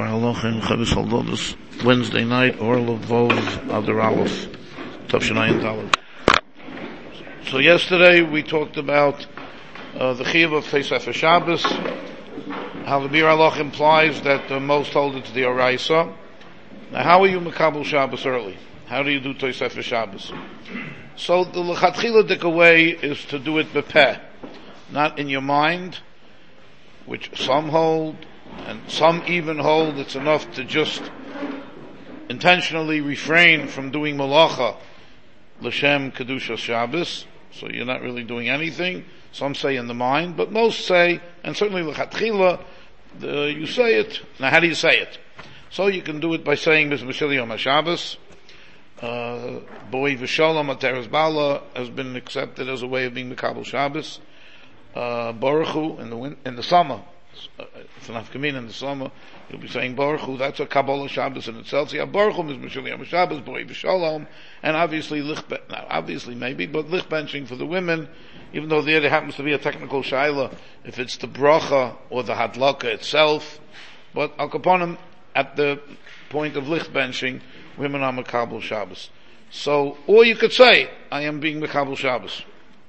Divrei Halachin Chavis Haldodos, Wednesday night, Orla Vov Adar Aleph, Tavshanayin Talib. So yesterday we talked about the Chiyuv of Tosefes Shabbos, how the Bir Halach implies that most hold it to the Oraisa. Now how are you Makabel Shabbos early? How do you do Tosefes Shabbos? So the L'chatchila Dika way is to do it bepeh, not in your mind, which some hold, and some even hold it's enough to just intentionally refrain from doing malacha l'shem kedusha Shabbos, so you're not really doing anything. Some say in the mind, but most say, and certainly l'chatchila, you say it. Now how do you say it? So you can do it by saying Mizmashili Yom HaShabbos. Boi v'shalom ateres bala has been accepted as a way of being Mekabel Shabbos. Baruch Hu in the summer. It's an afkamin in the summer. You'll be saying Baruch Hu. That's a Kabbalah Shabbos in itself. So you have Baruch Hu, Mizmashili Yom HaShabbos, Boi v'shalom, and obviously obviously maybe, but lich benching for the women, even though there happens to be a technical shaila, if it's the bracha or the hadlaka itself, but al kaponim, at the point of lich benching, women are Mekabel Shabbos. So, or you could say, I am being Mekabel Shabbos.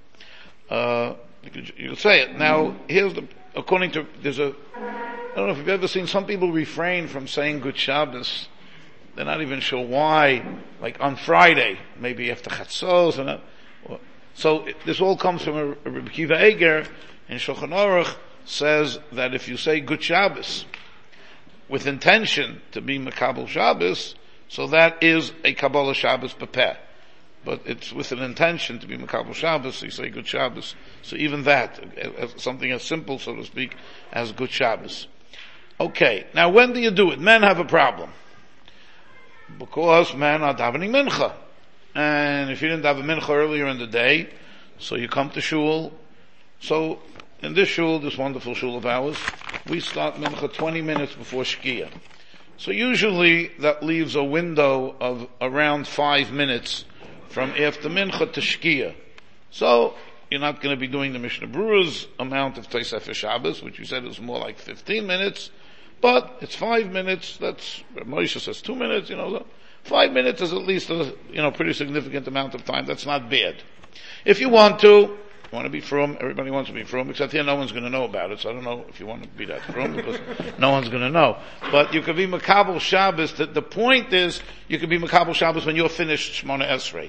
You could say it. Now, here's I don't know if you've ever seen some people refrain from saying Good Shabbos. They're not even sure why. Like on Friday, maybe after Chatzos, so this all comes from a Rebbe Kiva Eger in Shulchan Aruch says that if you say Good Shabbos with intention to be Mekabel Shabbos, so that is a Kabbalah Shabbos Bepeh. But it's with an intention to be Mekabel Shabbos, so you say Good Shabbos. So even that, something as simple, so to speak, as Good Shabbos. Okay, now when do you do it? Men have a problem. Because men are davening mincha. And if you didn't daven mincha earlier in the day, so you come to shul. So in this shul, this wonderful shul of ours, we start mincha 20 minutes before shkia. So usually that leaves a window of around 5 minutes from after mincha to shkia. So you're not going to be doing the Mishnah Berurah's amount of Tosefes Shabbos, which you said is more like 15 minutes, but it's 5 minutes. That's Moshe says 2 minutes. 5 minutes is at least a pretty significant amount of time. That's not bad. If you want to be from, everybody wants to be from, except here no one's going to know about it, so I don't know if you want to be that from, because no one's going to know. But you could be Mekabel Shabbos. The point is, you could be Mekabel Shabbos when you're finished Shmona Esrei.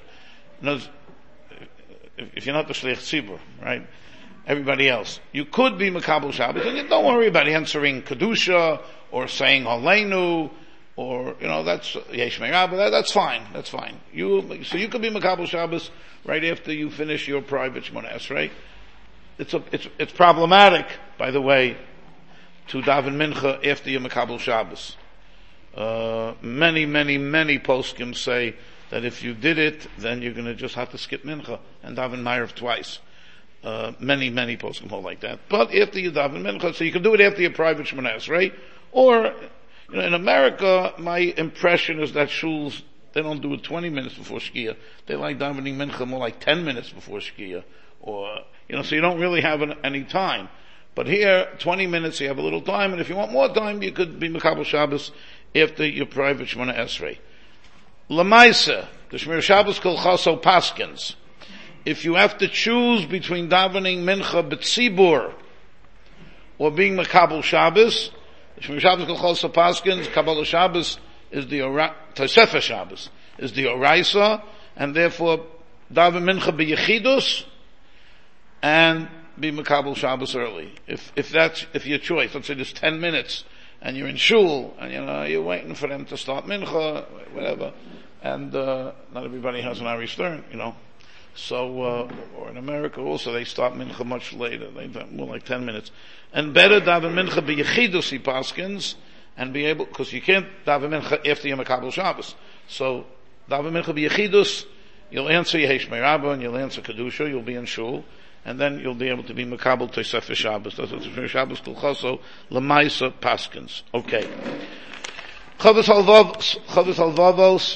If you're not the Shliach Tzibur, right? Everybody else. You could be Mekabel Shabbos, and you don't worry about answering Kedusha, or saying Aleinu, or, that's Yesh Me'Rabba, that's fine. So you could be Mekabel Shabbos right after you finish your private Shmona Esrei. It's problematic, by the way, to daven mincha after your Mekabel Shabbos. Many poskim say that if you did it, then you're gonna just have to skip mincha and daven Ma'ariv twice. Many poskim hold like that. But after you daven mincha, so you can do it after your private Shmona Esrei, or, in America, my impression is that shuls, they don't do it 20 minutes before Shkia. They like davening mincha more like 10 minutes before Shkia. Or, so you don't really have any time. But here, 20 minutes, you have a little time, and if you want more time, you could be Mekabel Shabbos after your private Shmona Esrei. Lamaisa, the Shmir Shabbos Kol Chaso Paskins. If you have to choose between davening mincha b'tzibur or being Mekabel Shabbos, Shmir Shabbos Kol Chaso Paskins, Kabbalah Shabbos is the Tosefes Shabbos is the Oraisa, and therefore daven mincha b'yechidus and be Mekabel Shabbos early. If your choice, let's say there's 10 minutes and you're in shul and you're waiting for them to start mincha, whatever, and not everybody has an Ari Stern, So, or in America also, they start mincha much later. They more like 10 minutes. And better daven mincha b'yechidus he paskins, and be able, because you can't daven mincha after your Mekabel Shabbos. So, daven mincha b'yechidus, you'll answer Yesh Me'Rabba, and you'll answer Kedusha, you'll be in shul, and then you'll be able to be Mekabel Tosefes Shabbos. That's what Shabbos Kol Chaso, Lamaisa Paskins. Okay. Chavis Halvavos.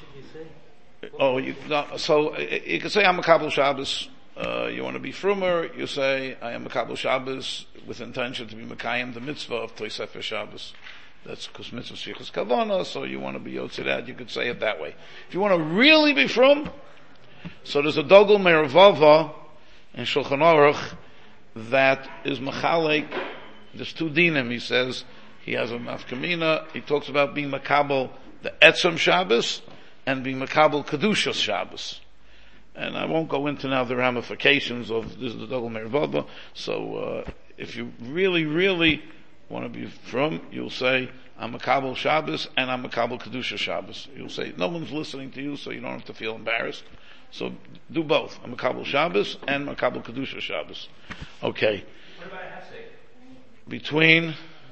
So you can say I'm a Kabbalah Shabbos. You want to be frumer, you say I am a Kabbalah Shabbos with intention to be Mekayim the mitzvah of Tosefes Shabbos. That's because mitzvah shichus kavana, so you want to be yotze that, you could say it that way. If you want to really be from, so there's a Dogel Meravava in Shulchan Aruch that is Machalek, there's two dinim, he says, he has a mafkamina, he talks about being makabel the Etzem Shabbos and being makabel Kedushas Shabbos. And I won't go into now the ramifications of this is the Dogel Meravava, so if you really, really want to be from, you'll say, I'm a Kabul Shabbos and I'm a Kabul Kedusha Shabbos. You'll say, no one's listening to you, so you don't have to feel embarrassed. So do both. I'm a Kabul Shabbos and I'm a Kabul Kedusha Shabbos. Okay. What about Hafsek? Between,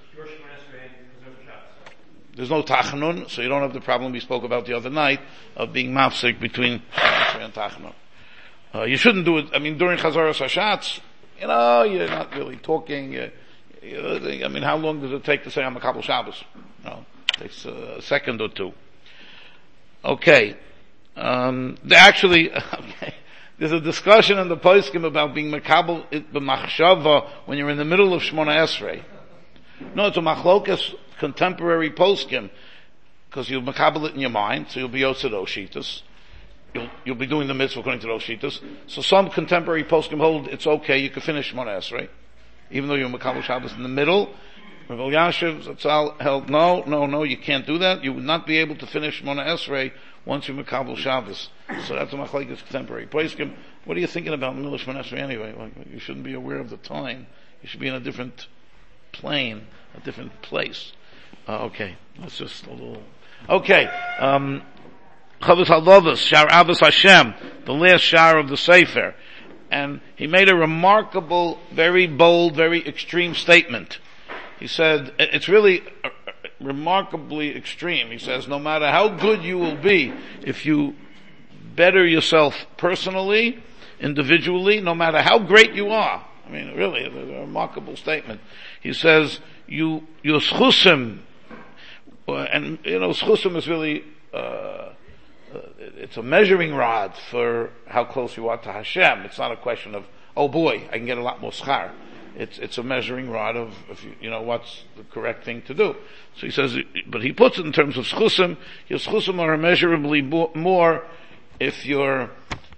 there's no Tachanun, so you don't have the problem we spoke about the other night of being mafsik between Shemon and Tachanun. You shouldn't do it, during Chazaras Hashatz, you're not really talking, how long does it take to say I'm a Kabul Shabbos? No, it takes a second or two. Okay. There's a discussion in the poskim about being makabel b'machshava when you're in the middle of Shmona Esrei. No, it's a machlokas contemporary poskim, because you'll makabel it in your mind, so you'll be yotze those shitas. You'll be doing the mitzvah according to those shitas. So some contemporary poskim hold it's okay, you can finish Shmona Esrei, even though you're makabel Shabbos in the middle. Rav Elyashiv Zatzal held, no, you can't do that. You would not be able to finish Shmona Esrei once you're makabel Shabbos. So that's a machlekes contemporary poskim. What are you thinking about in the middle of Shmona Esrei anyway? You shouldn't be aware of the time. You should be in a different plane, a different place. Okay, that's just a little. Okay, Chavos Halavos, Shar Avos Hashem, the last shar of the Sefer, and he made a remarkable, very bold, very extreme statement. He said, it's really remarkably extreme. He says, no matter how good you will be, if you better yourself personally, individually, no matter how great you are, really, it's a remarkable statement. He says, your schusim, and schusim is really, it's a measuring rod for how close you are to Hashem. It's not a question of, oh boy, I can get a lot more schar. It's a measuring rod of what's the correct thing to do. So he says, but he puts it in terms of schusim. Your schusim are immeasurably more if you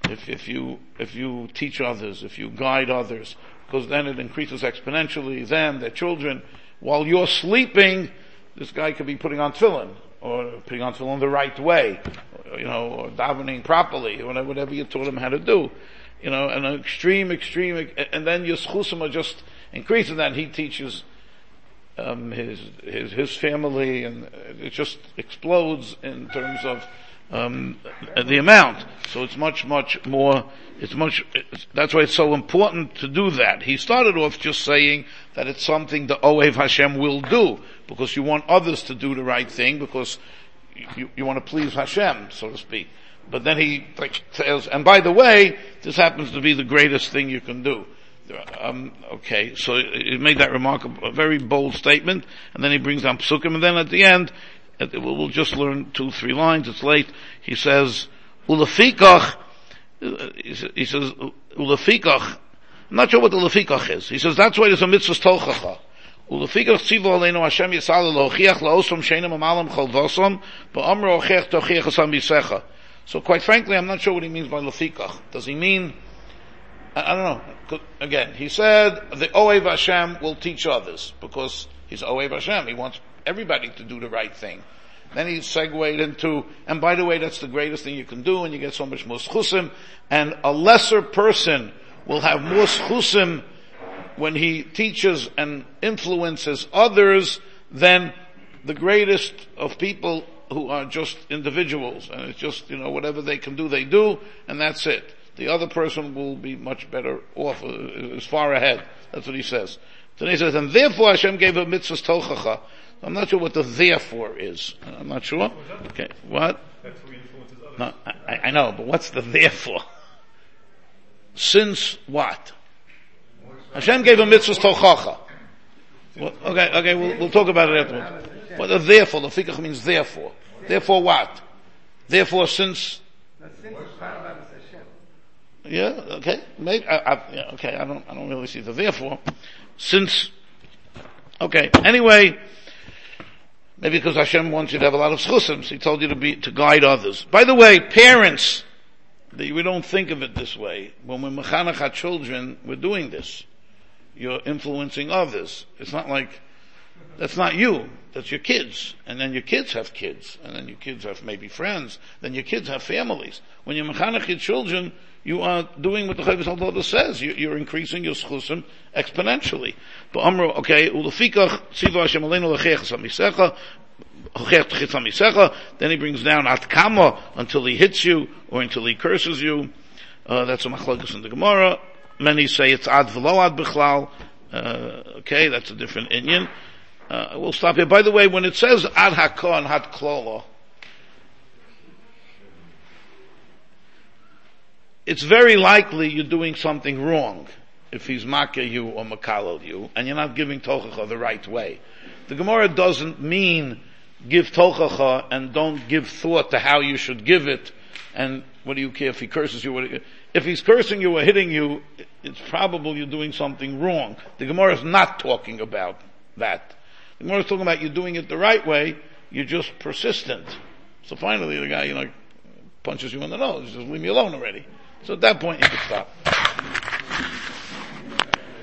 teach others, if you guide others, because then it increases exponentially. Then their children, while you're sleeping, this guy could be putting on tefillin, or putting on tefillin the right way, or davening properly, or whatever you taught him how to do. And an extreme, and then your schusim are just increasing that. He teaches, his family, and it just explodes in terms of, the amount. So it's much more, that's why it's so important to do that. He started off just saying that it's something the Ohev Hashem will do, because you want others to do the right thing, because you want to please Hashem, so to speak. But then he says, and by the way, this happens to be the greatest thing you can do. Okay, so he made that remarkable, a very bold statement, and then he brings down psukim, and then at the end, we'll just learn 2-3 lines, it's late. He says, Ulafikach, Ulafikach, I'm not sure what the Ulafikach is. He says, that's why there's a mitzvah tolchacha. Ulafikach tzivu aleinu Hashem yisal lochiach laosom sheinem amalam chol vosom, ba'amro ochiach tochiach asam bisecha. So quite frankly, I'm not sure what he means by Lafikach. Does he mean, I don't know. Again, he said the Ohev Hashem will teach others, because he's Ohev Hashem. He wants everybody to do the right thing. Then he segued into, and by the way, that's the greatest thing you can do, and you get so much more schusim, and a lesser person will have more schusim when he teaches and influences others than the greatest of people who are just individuals, and it's just, whatever they can do, they do, and that's it. The other person will be much better off, is far ahead. That's what he says. Then he says, and therefore Hashem gave a mitzvah tolchacha. I'm not sure what the therefore is. I'm not sure. Okay, what? That's who influences others. No, I know, but what's the therefore? Since what? Hashem gave a mitzvah tolchacha. Well, okay, we'll talk about it afterwards. What the therefore? The fikach means therefore. Therefore what? Therefore since. Yeah. Okay. Maybe. Okay. I don't really see the therefore. Since. Okay. Anyway, Maybe because Hashem wants you to have a lot of schusim, so He told you to guide others. By the way, parents, we don't think of it this way. When we're mechanech our children, we're doing this. You're influencing others. It's not like, that's not you. That's your kids. And then your kids have kids. And then your kids have maybe friends. Then your kids have families. When you're mechanech your children, you are doing what the Chavis HaLodah says. You're increasing your schusim exponentially. But Amru, okay, ulefikach tziva Hashem aleinu lechech chamisecha. Then he brings down atkama until he hits you or until he curses you. That's a machlokes in the Gemara. Many say it's ad v'lo ad bichlal. Okay, that's a different inyan. We'll stop here. By the way, when it says ad hakah and had klolo, it's very likely you're doing something wrong if he's makeh you or makalel you, and you're not giving tochacha the right way. The Gemara doesn't mean give tochacha and don't give thought to how you should give it, and what do you care if he curses you? If he's cursing you or hitting you, it's probable you're doing something wrong. The Gemara is not talking about that. The Gemara is talking about you doing it the right way, you're just persistent. So finally the guy, punches you in the nose, just leave me alone already. So at that point you can stop.